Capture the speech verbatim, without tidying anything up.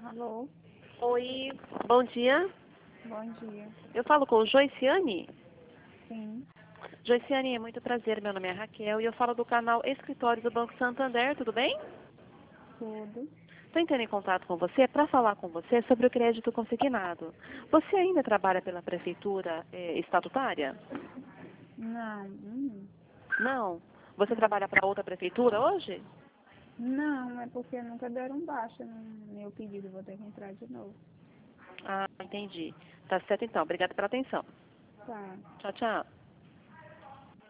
Alô? Oi, bom dia. Bom dia. Eu falo com Joiciane? Sim, Joiciane, é muito prazer. Meu nome é Raquel e eu falo do canal Escritórios do Banco Santander, tudo bem? tudo. Estou entrando em contato com você para falar com você sobre o crédito consignado. Você ainda trabalha pela prefeitura eh, estatutária? Não, hum, Não. Você não. trabalha para outra prefeitura hoje? Não, é porque nunca deram baixa no meu pedido. Vou ter que entrar de novo. Ah, entendi. Tá certo então. Obrigada pela atenção. Tá. Tchau, tchau.